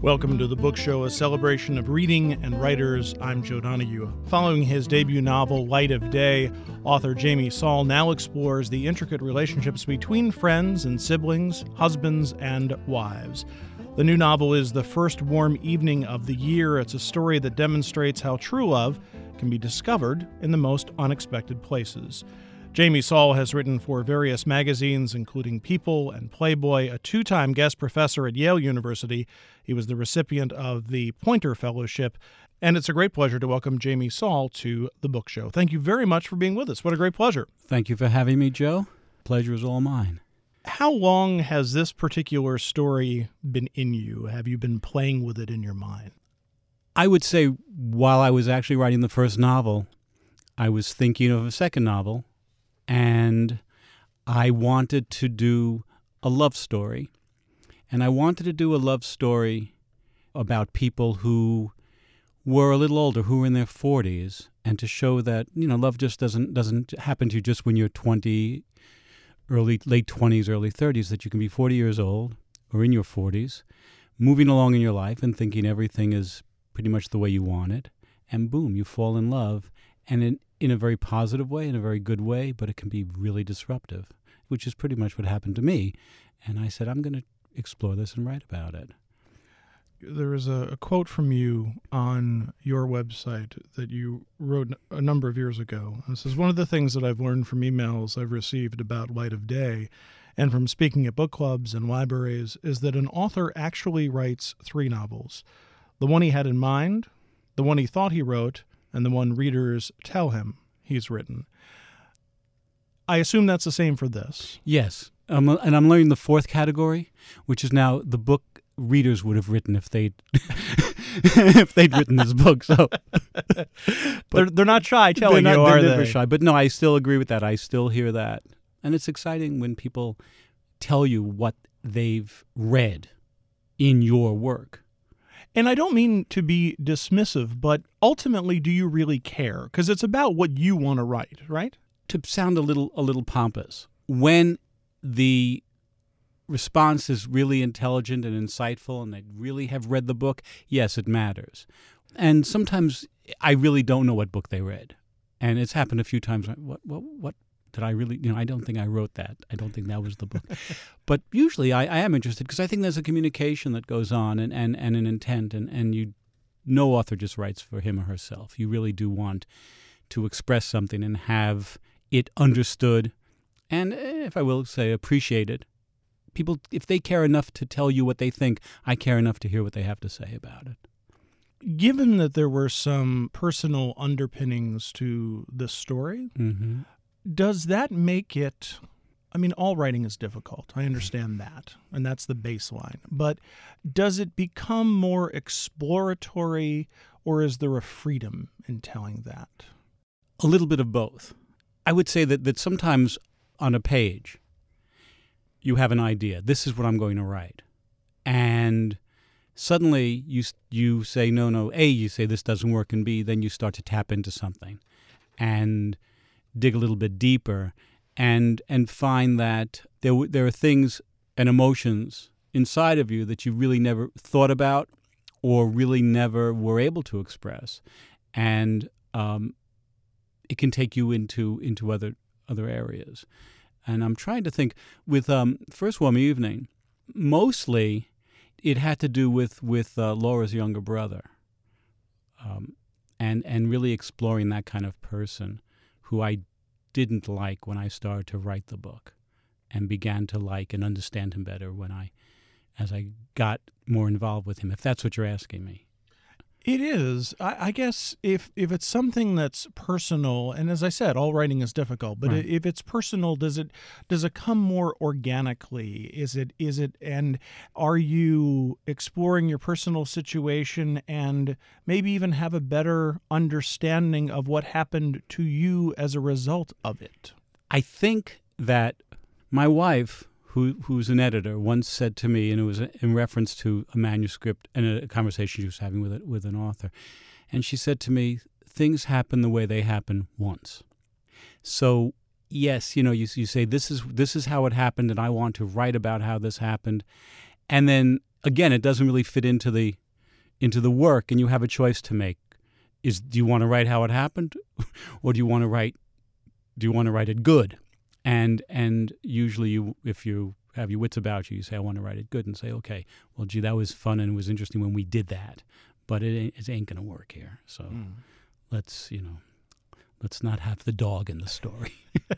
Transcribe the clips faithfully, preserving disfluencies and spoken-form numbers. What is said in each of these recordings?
Welcome to The Book Show, a celebration of reading and writers. I'm Joe Donahue. Following his debut novel, Light of Day, author Jamie Saul now explores the intricate relationships between friends and siblings, husbands and wives. The new novel is The First Warm Evening of the Year. It's a story that demonstrates how true love can be discovered in the most unexpected places. Jamie Saul has written for various magazines, including People and Playboy, a two-time guest professor at Yale University. He was the recipient of the Poynter Fellowship, and it's a great pleasure to welcome Jamie Saul to The Book Show. Thank you very much for being with us. What a great pleasure. Thank you for having me, Joe. Pleasure is all mine. How long has this particular story been in you? Have you been playing with it in your mind? I would say while I was actually writing the first novel, I was thinking of a second novel, and I wanted to do a love story. And I wanted to do a love story about people who were a little older, who were in their forties, and to show that, you know, love just doesn't doesn't happen to you just when you're twenty, early late twenties, early thirties, that you can be forty years old or in your forties, moving along in your life and thinking everything is pretty much the way you want it, and boom, you fall in love, and in, in a very positive way, in a very good way, but it can be really disruptive, which is pretty much what happened to me. And I said, I'm going to explore this and write about it. There is a, a quote from you on your website that you wrote a number of years ago. This is one of the things that I've learned from emails I've received about Light of Day and from speaking at book clubs and libraries, is that an author actually writes three novels. The one he had in mind, the one he thought he wrote, and the one readers tell him he's written. I assume that's the same for this. Yes, um, and I'm learning the fourth category, which is now the book readers would have written if they'd if they'd written this book. So they're they're not shy telling they're not, you, they're are never they? Shy. But no, I still agree with that. I still hear that, and it's exciting when people tell you what they've read in your work. And I don't mean to be dismissive, but ultimately, do you really care? Because it's about what you want to write, right? To sound a little a little pompous, when the response is really intelligent and insightful and they really have read the book, yes, it matters. And sometimes I really don't know what book they read. And it's happened a few times. What what what did I really, you know, I don't think I wrote that. I don't think that was the book. But usually I, I am interested because I think there's a communication that goes on and, and, and an intent. And, and you, no author just writes for him or herself. You really do want to express something and have it understood and, if I will say, appreciated. People, if they care enough to tell you what they think, I care enough to hear what they have to say about it. Given that there were some personal underpinnings to this story, Mm-hmm. does that make it, I mean, all writing is difficult. I understand that, and that's the baseline. But does it become more exploratory, or is there a freedom in telling that? A little bit of both. I would say that, that sometimes on a page, you have an idea. This is what I'm going to write. And suddenly you you say, no, no, A, you say this doesn't work, and B, then you start to tap into something and dig a little bit deeper and and find that there there are things and emotions inside of you that you really never thought about or really never were able to express. And um, it can take you into into other other areas. And I'm trying to think with um, First Warm Evening, mostly it had to do with, with uh, Laura's younger brother um, and, and really exploring that kind of person who I didn't like when I started to write the book and began to like and understand him better when I, as I got more involved with him, if that's what you're asking me. It is. I, I guess if if it's something that's personal, and as I said, all writing is difficult, but Right. if it's personal, does it does it come more organically? Is it is it and are you exploring your personal situation and maybe even have a better understanding of what happened to you as a result of it? I think that my wife, who who's an editor, once said to me, and it was in reference to a manuscript and a conversation she was having with it, with an author, and she said to me, things happen the way they happen once. So yes, you know, you you say this is this is how it happened, and I want to write about how this happened, and then again, it doesn't really fit into the into the work, and you have a choice to make. Is do you want to write how it happened, or do you want to write do you want to write it good? And and usually, you if you have your wits about you, you say, I want to write it good, and say, okay, well, gee, that was fun and it was interesting when we did that, but it ain't, it ain't going to work here. So mm. let's you know, let's not have the dog in the story.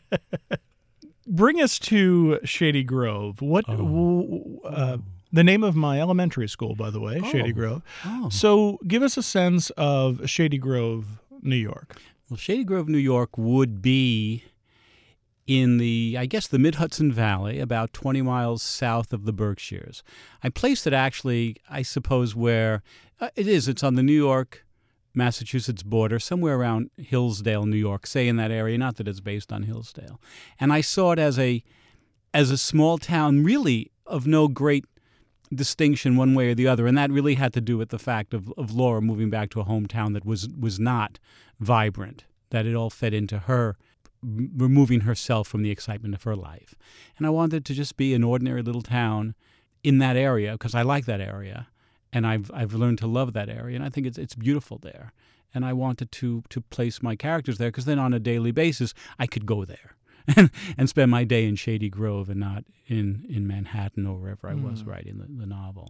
Bring us to Shady Grove. What Oh. w- uh, the name of my elementary school, by the way, Oh. Shady Grove. Oh. So, give us a sense of Shady Grove, New York. Well, Shady Grove, New York would be in the, I guess, the mid-Hudson Valley, about twenty miles south of the Berkshires. I placed it actually, I suppose, where uh, it is. It's on the New York Massachusetts border, somewhere around Hillsdale, New York, say in that area, not that it's based on Hillsdale. And I saw it as a as a small town, really of no great distinction one way or the other, and that really had to do with the fact of, of Laura moving back to a hometown that was was not vibrant, that it all fed into her m- removing herself from the excitement of her life. And I wanted to just be an ordinary little town in that area because I like that area. And I've I've learned to love that area, and I think it's it's beautiful there. And I wanted to to place my characters there because then on a daily basis I could go there and, and spend my day in Shady Grove and not in, in Manhattan or wherever I was Mm. writing the, the novel.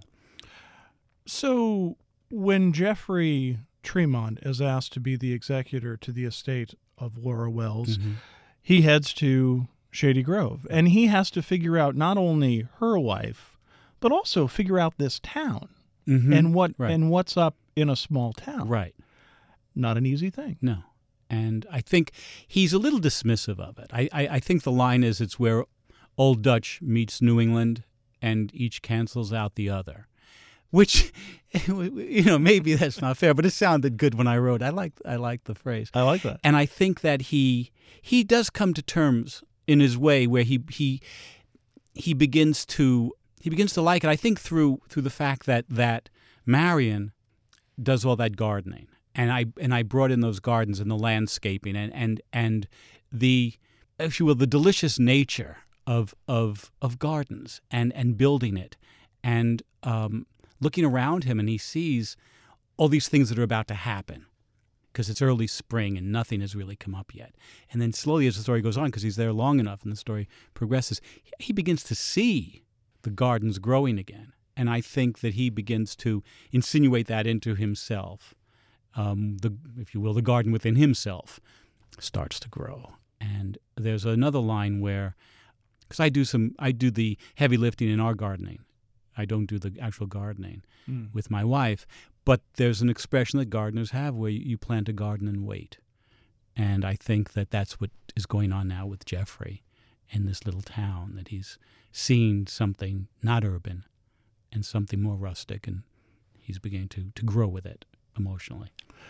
So, when Jeffrey Tremont is asked to be the executor to the estate of Laura Wells, Mm-hmm. he heads to Shady Grove, and he has to figure out not only her life, but also figure out this town. Mm-hmm. And what Right. and what's up in a small town. Right. Not an easy thing. No. And I think he's a little dismissive of it. I, I, I think the line is it's where Old Dutch meets New England and each cancels out the other. Which, you know, maybe that's not fair, but it sounded good when I wrote. I like I like the phrase. I like that. And I think that he he does come to terms in his way where he he he begins to he begins to like it. I think through through the fact that that Marion does all that gardening, and I and I brought in those gardens and the landscaping and and and the, if you will, the delicious nature of of of gardens and and building it and um, looking around him, and he sees all these things that are about to happen because it's early spring and nothing has really come up yet. And then slowly as the story goes on, because he's there long enough and the story progresses, he begins to see the gardens growing again. And I think that he begins to insinuate that into himself. Um, the, if you will, the garden within himself starts to grow. And there's another line where, because I do some, I do the heavy lifting in our gardening. I don't do the actual gardening Mm. with my wife. But there's an expression that gardeners have where you plant a garden and wait. And I think that that's what is going on now with Jeffrey in this little town, that he's seen something not urban and something more rustic, and he's beginning to, to grow with it emotionally.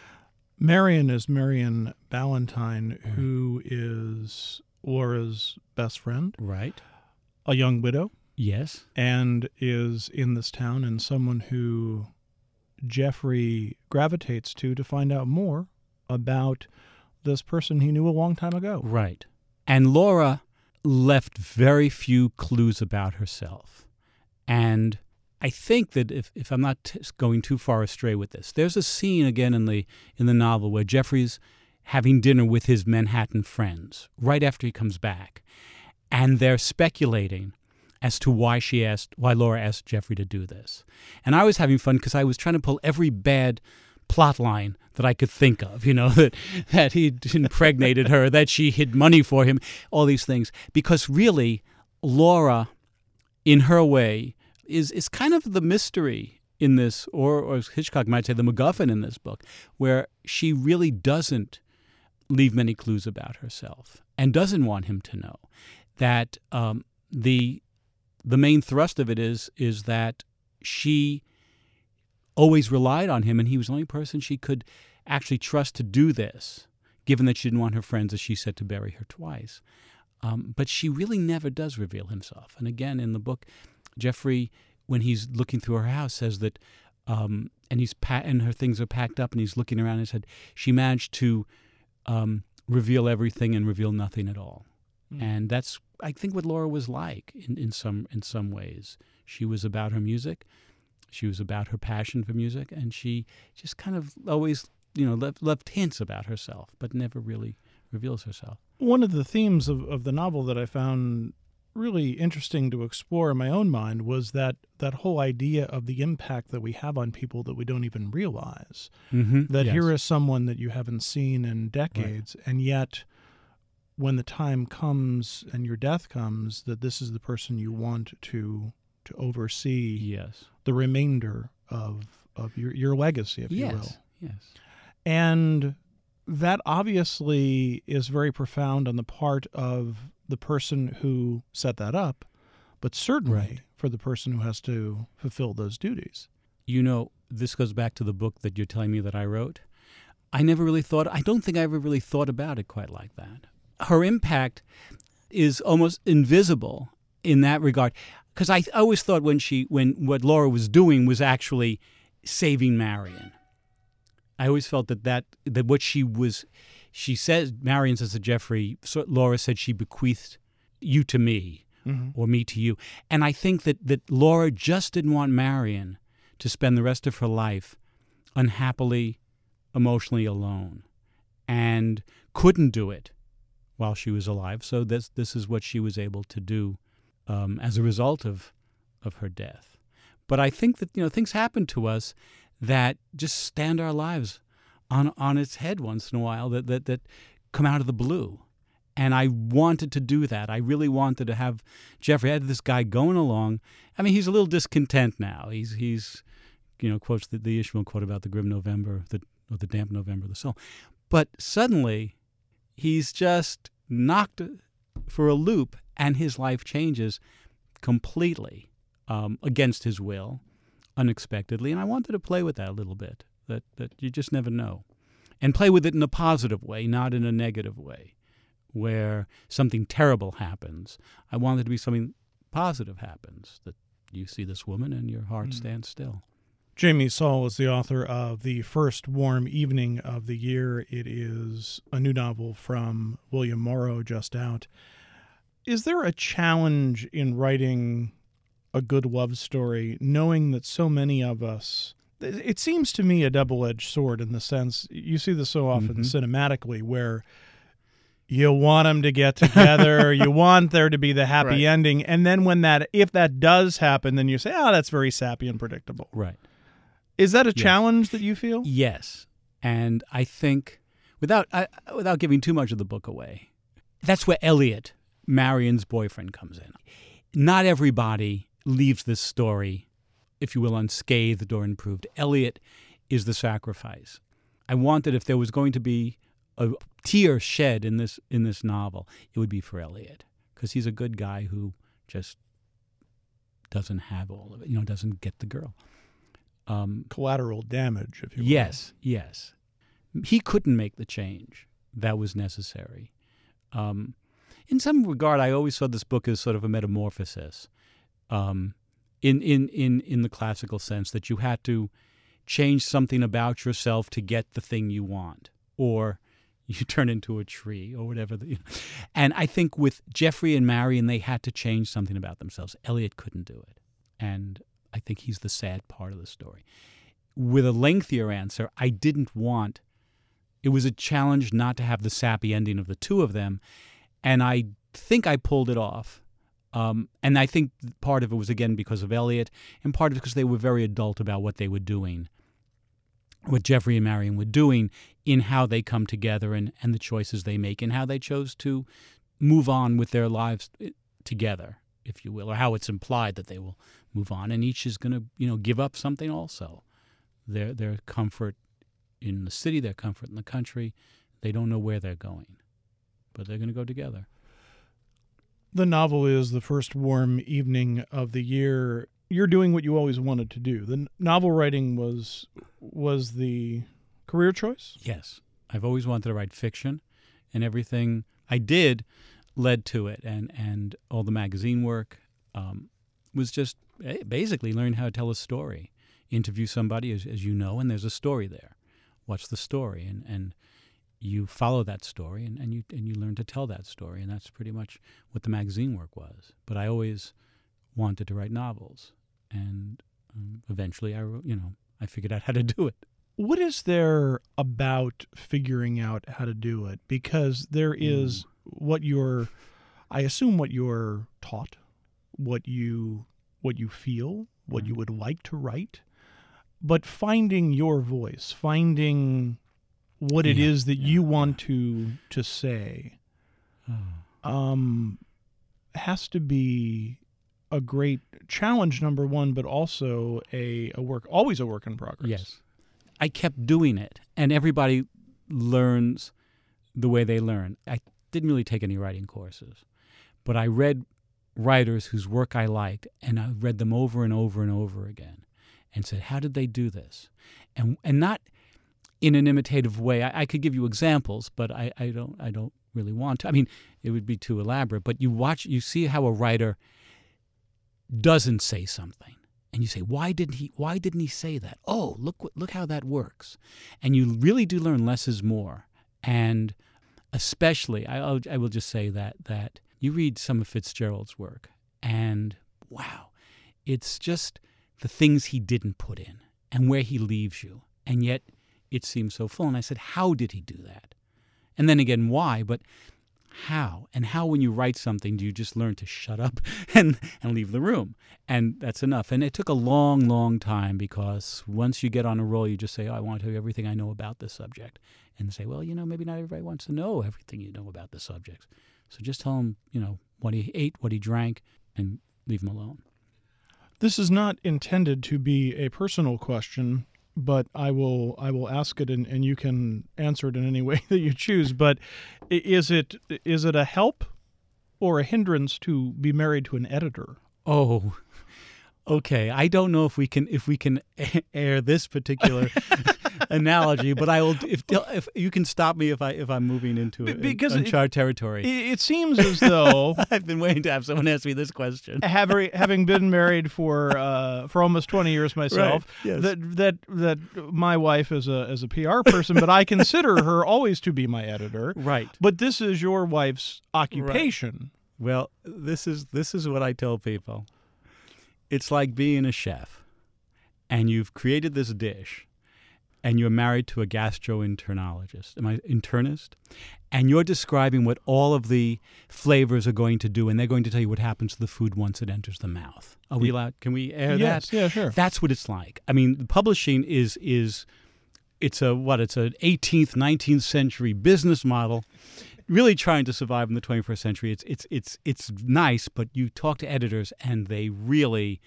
Marion is Marion Ballantyne, who is Laura's best friend, Right? a young widow, Yes. and is in this town, and someone who Jeffrey gravitates to to find out more about this person he knew a long time ago. Right. And Laura left very few clues about herself. And I think that if, if I'm not t- going too far astray with this, there's a scene again in the in the novel where Jeffrey's having dinner with his Manhattan friends right after he comes back. And they're speculating as to why she asked, why Laura asked Jeffrey to do this. And I was having fun because I was trying to pull every bad plot line that I could think of, you know, that, that he'd impregnated her, that she hid money for him, all these things. Because really, Laura, in her way, is is kind of the mystery in this, or, or as Hitchcock might say, the MacGuffin in this book, where she really doesn't leave many clues about herself and doesn't want him to know. That um, the the main thrust of it is is that she always relied on him, and he was the only person she could actually trust to do this, given that she didn't want her friends, as she said, to bury her twice. Um, but she really never does reveal himself. And again, in the book, Jeffrey, when he's looking through her house, says that, um, and he's pa- and her things are packed up, and he's looking around and said she managed to um, reveal everything and reveal nothing at all. Mm. And that's, I think, what Laura was like in, in some in some ways. She was about her music. She was about her passion for music, and she just kind of always, you know, left, left hints about herself, but never really reveals herself. One of the themes of, of the novel that I found really interesting to explore in my own mind was that that whole idea of the impact that we have on people that we don't even realize. Mm-hmm. That Yes. here is someone that you haven't seen in decades, right. and yet when the time comes and your death comes, that this is the person you want to to oversee Yes. the remainder of of your, your legacy, if yes. you will. Yes. And that obviously is very profound on the part of the person who set that up, but certainly Right. for the person who has to fulfill those duties. You know, this goes back to the book that you're telling me that I wrote. I never really thought, I don't think I ever really thought about it quite like that. Her impact is almost invisible in that regard. Because I always thought when she, when what Laura was doing was actually saving Marion. I always felt that that, that what she was, she says, Marion says to Jeffrey, so Laura said she bequeathed you to me, mm-hmm. or me to you. And I think that, that Laura just didn't want Marion to spend the rest of her life unhappily, emotionally alone, and couldn't do it while she was alive. So this this is what she was able to do um, as a result of of her death. But I think that, you know, things happen to us that just stand our lives on on its head once in a while, that that that come out of the blue. And I wanted to do that. I really wanted to have Jeffrey. I had this guy going along. I mean, he's a little discontent now. He's he's you know quotes the, the Ishmael quote about the grim November, the or the damp November of the soul. But suddenly, he's just knocked for a loop, and his life changes completely um, against his will, unexpectedly. And I wanted to play with that a little bit. That that you just never know, and play with it in a positive way, not in a negative way, where something terrible happens. I wanted to be something positive happens, that you see this woman and your heart mm. stands still. Jamie Saul is the author of The First Warm Evening of the Year. It is a new novel from William Morrow, just out. Is there a challenge in writing a good love story, knowing that so many of us, it seems to me a double-edged sword in the sense, you see this so often mm-hmm. cinematically, where you want them to get together, you want there to be the happy right. ending, and then when that, if that does happen, then you say, oh, that's very sappy and predictable. Right. Is that a yes. challenge that you feel? Yes. And I think, without I, without giving too much of the book away, that's where Elliot, Marion's boyfriend, comes in. Not everybody leaves this story, if you will, unscathed or improved. Elliot is the sacrifice. I wanted, if there was going to be a tear shed in this in this novel, it would be for Elliot, because he's a good guy who just doesn't have all of it, you know, doesn't get the girl. Um, Collateral damage, if you will. Yes, yes. He couldn't make the change that was necessary. Um, in some regard, I always saw this book as sort of a metamorphosis, um, in, in, in, in the classical sense, that you had to change something about yourself to get the thing you want, or you turn into a tree, or whatever. The, you know. And I think with Jeffrey and Marion, they had to change something about themselves. Elliot couldn't do it. And I think he's the sad part of the story. With a lengthier answer, I didn't want, it was a challenge not to have the sappy ending of the two of them, and I think I pulled it off. Um, and I think part of it was, again, because of Elliot, and part of it because they were very adult about what they were doing, what Jeffrey and Marion were doing in how they come together and, and the choices they make, and how they chose to move on with their lives together, if you will, or how it's implied that they will move on, and each is going to, you know, give up something also. Their their comfort in the city, their comfort in the country. They don't know where they're going, but they're going to go together. The novel is The First Warm Evening of the Year. You're doing what you always wanted to do. The novel writing was was the career choice? Yes. I've always wanted to write fiction, and everything I did led to it, and, and all the magazine work um, was just basically learn how to tell a story. Interview somebody, as, as you know, and there's a story there. What's the story? And and you follow that story, and, and you and you learn to tell that story, and that's pretty much what the magazine work was. But I always wanted to write novels, and um, eventually I, wrote- you know, I figured out how to do it. What is there about figuring out how to do it? Because there is Mm. what you're, I assume what you're taught, what you what you feel, what Right. you would like to write, but finding your voice, finding what it Yeah, is that yeah, you want to to say, Oh. um, has to be a great challenge, number one, but also a, a work, always a work in progress. Yes. I kept doing it, and everybody learns the way they learn. I didn't really take any writing courses, but I read writers whose work I liked, and I read them over and over and over again and said, how did they do this? And and not in an imitative way. I, I could give you examples, but I, I don't I don't really want to. I mean, it would be too elaborate, but you watch, you see how a writer doesn't say something. And you say, why didn't he? Why didn't he say that? Oh, look! what- Look how that works. And you really do learn less is more. And especially, I, I'll, I will just say that that you read some of Fitzgerald's work, and wow, it's just the things he didn't put in and where he leaves you, and yet it seems so full. And I said, how did he do that? And then again, why? But how? And how, when you write something, do you just learn to shut up and, and leave the room? And that's enough. And it took a long, long time, because once you get on a roll, you just say, oh, I want to tell you everything I know about this subject. And say, well, you know, maybe not everybody wants to know everything you know about this subject. So just tell him, you know, what he ate, what he drank, and leave him alone. This is not intended to be a personal question, but I will I will ask it, and, and you can answer it in any way that you choose. But i- is it is it a help or a hindrance to be married to an editor? Oh, okay. I don't know if we can if we can air this particular analogy, but I will. If if you can stop me if I if I'm moving into Be- a, because uncharted territory. It, it seems as though I've been waiting to have someone ask me this question. having having been married for uh, for almost twenty years myself, Right, yes. that that that my wife is a is a P R person, but I consider her always to be my editor. Right. But this is your wife's occupation. Well, this is this is what I tell people. It's like being a chef, and you've created this dish, and you're married to a gastroenterologist, am I internist? And you're describing what all of the flavors are going to do, and they're going to tell you what happens to the food once it enters the mouth. Are we allowed? Can we air Yes, that? yeah, sure. That's what it's like. I mean, the publishing is is it's a what? It's an eighteenth, nineteenth century business model, really trying to survive in the twenty-first century. It's it's it's it's nice, but you talk to editors, and they really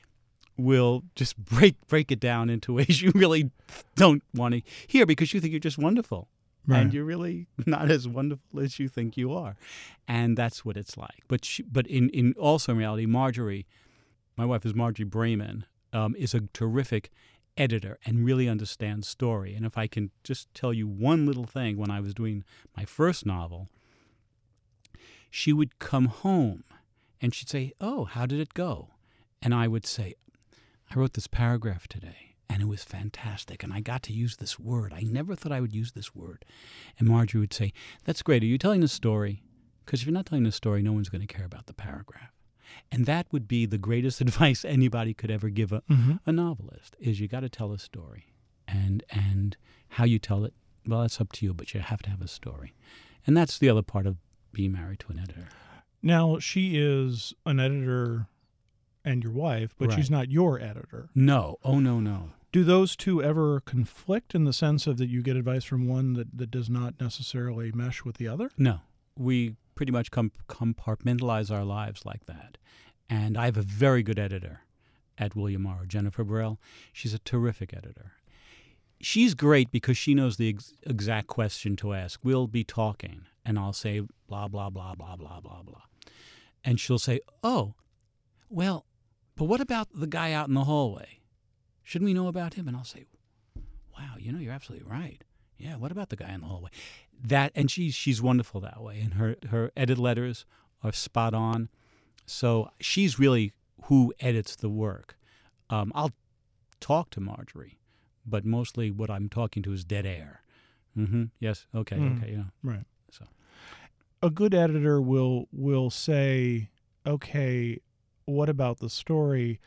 will just break break it down into ways you really don't want to hear, because you think you're just wonderful. Right. And you're really not as wonderful as you think you are. And that's what it's like. But she, but in, in also in reality, Marjorie, my wife is Marjorie Bremen, um, is a terrific editor and really understands story. And if I can just tell you one little thing, when I was doing my first novel, she would come home and she'd say, oh, how did it go? And I would say, I wrote this paragraph today, and it was fantastic, and I got to use this word. I never thought I would use this word. And Marjorie would say, that's great. Are you telling a story? Because if you're not telling a story, no one's going to care about the paragraph. And that would be the greatest advice anybody could ever give a, Mm-hmm. a novelist, is you got to tell a story. And and how you tell it, well, that's up to you, but you have to have a story. And that's the other part of being married to an editor. Now, she is an editor and your wife, but Right. she's not your editor. No. Oh, no, no. Do those two ever conflict in the sense of that you get advice from one that, that does not necessarily mesh with the other? No. We pretty much com- compartmentalize our lives like that. And I have a very good editor at William Morrow, Jennifer Burrell. She's a terrific editor. She's great because she knows the ex- exact question to ask. We'll be talking, and I'll say blah, blah, blah, blah, blah, blah, blah. And she'll say, oh, well, but what about the guy out in the hallway? Shouldn't we know about him? And I'll say, wow, you know, you're absolutely right. Yeah, what about the guy in the hallway? That, and she's she's wonderful that way, and her her edit letters are spot on. So she's really who edits the work. Um, I'll talk to Marjorie, but mostly what I'm talking to is dead air. Mm-hmm. Yes. Okay. Mm. Okay. Yeah. Right. So A good editor will will say, okay, what about the story?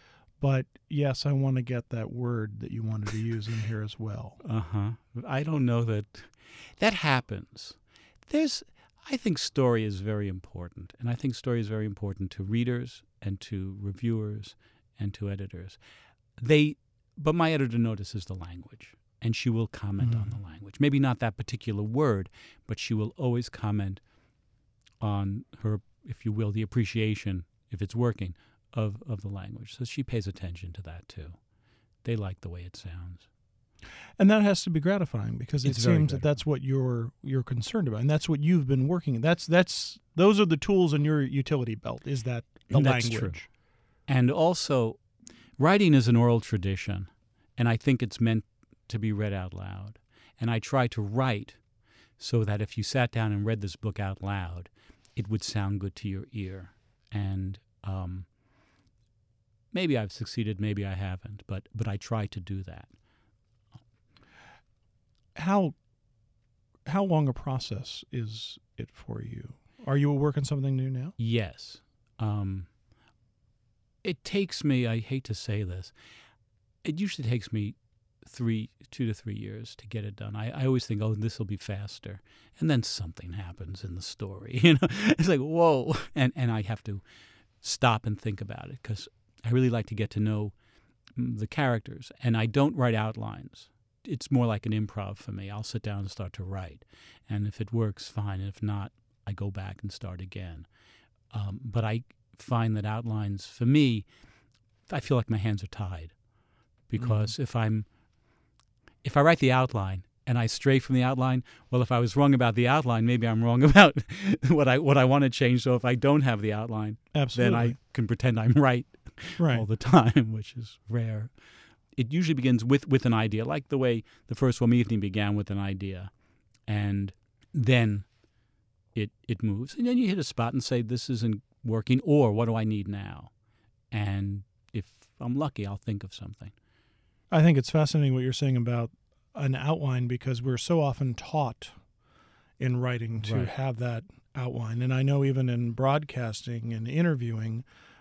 But yes, I want to get that word that you wanted to use in here as well. Uh-huh. I don't know that that happens. There's I think story is very important, and I think story is very important to readers and to reviewers and to editors. They but my editor notices the language, and she will comment mm. on the language. Maybe not that particular word, but she will always comment on her, if you will, the appreciation, if it's working, of, of the language. So she pays attention to that too. They like the way it sounds. And that has to be gratifying because it It's very seems that gratifying. that's what you're you're concerned about, and that's what you've been working. That's that's those are the tools in your utility belt. Is that the That's language? true. And also, writing is an oral tradition, and I think it's meant to be read out loud. And I try to write so that if you sat down and read this book out loud, it would sound good to your ear. And um, maybe I've succeeded, maybe I haven't, but but I try to do that. How how long a process is it for you? Are you working something new now? Yes. Um, it takes me, I hate to say this, it usually takes me three, two to three years to get it done. I, I always think, oh, this will be faster. And then something happens in the story. You know, it's like, whoa. And, and I have to stop and think about it because I really like to get to know the characters. And I don't write outlines. It's more like an improv for me. I'll sit down and start to write. And if it works, fine. And if not, I go back and start again. Um, but I find that outlines, for me, I feel like my hands are tied. Because mm-hmm. if I'm, if I write the outline and I stray from the outline, well, if I was wrong about the outline, maybe I'm wrong about what I what I want to change. So if I don't have the outline, Absolutely. then I can pretend I'm right, right. all the time, which is rare. It usually begins with, with an idea, like the way the first Warm Evening began with an idea. And then it it moves. And then you hit a spot and say, this isn't working, or what do I need now? And if I'm lucky, I'll think of something. I think it's fascinating what you're saying about an outline because we're so often taught in writing to Right. have that outline. And I know even in broadcasting and interviewing,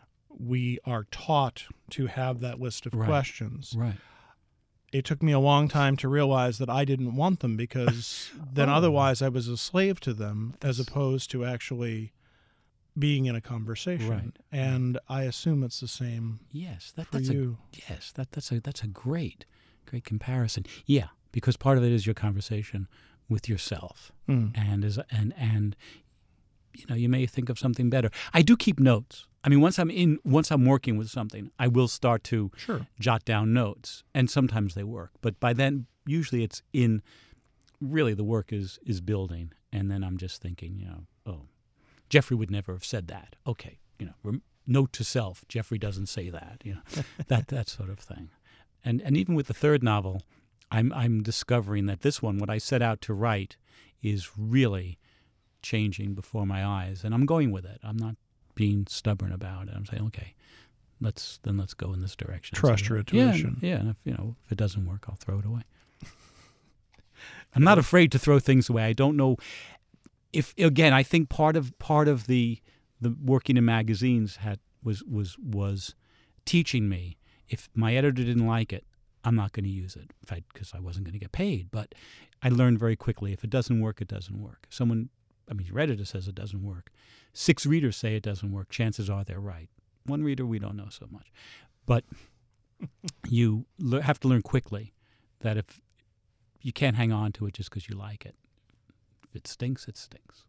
we are taught to have that list of Right. questions. Right. It took me a long time to realize that I didn't want them because then Oh. otherwise I was a slave to them as opposed to actually being in a conversation. Right. And I assume it's the same Yes, that, for that's you. a yes, that that's a that's a great, great comparison. Yeah, because part of it is your conversation with yourself, Mm. and is and and you know you may think of something better. I do keep notes. I mean, once I'm in, once I'm working with something, I will start to Sure. jot down notes, and sometimes they work. But by then, usually it's in. Really, the work is is building, and then I'm just thinking, you know, oh, Jeffrey would never have said that. Okay, you know, rem- note to self: Jeffrey doesn't say that. You know, that that sort of thing. And and even with the third novel, I'm I'm discovering that this one, what I set out to write, is really changing before my eyes, and I'm going with it. I'm not being stubborn about it. I'm saying, okay, let's then let's go in this direction. Trust So, your yeah, intuition. Yeah, and if you know if it doesn't work, I'll throw it away. I'm not afraid to throw things away. I don't know if again. I think part of part of the the working in magazines had was was was teaching me. If my editor didn't like it, I'm not going to use it because I wasn't going to get paid. But I learned very quickly if it doesn't work, it doesn't work. If someone, I mean, your editor says it doesn't work. Six readers say it doesn't work. Chances are they're right. One reader, we don't know so much. But you le- have to learn quickly that if you can't hang on to it just because you like it. If it stinks, it stinks.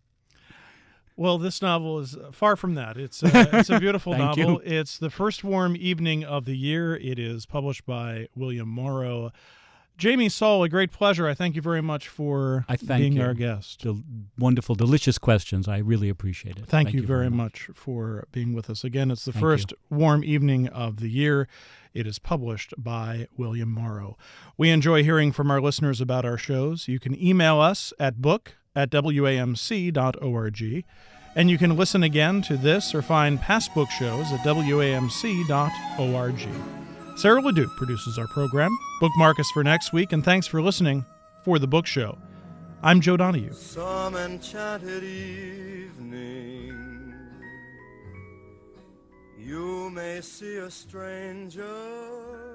Well, this novel is far from that. It's a, it's a beautiful Thank novel. you. It's the first warm evening of the year. It is published by William Morrow. Jamie Saul, a great pleasure. I thank you very much for I thank being you. our guest. Del- wonderful, delicious questions. I really appreciate it. Thank, you, very much. much for being with us. Again, it's the Thank first warm evening of the year. It is published by William Morrow. We enjoy hearing from our listeners about our shows. You can email us at book at w a m c dot org. And you can listen again to this or find past book shows at w a m c dot org. Sarah Ledoux produces our program. Bookmark us for next week, and thanks for listening for The Book Show. I'm Joe Donahue. Some enchanted evening You may see a stranger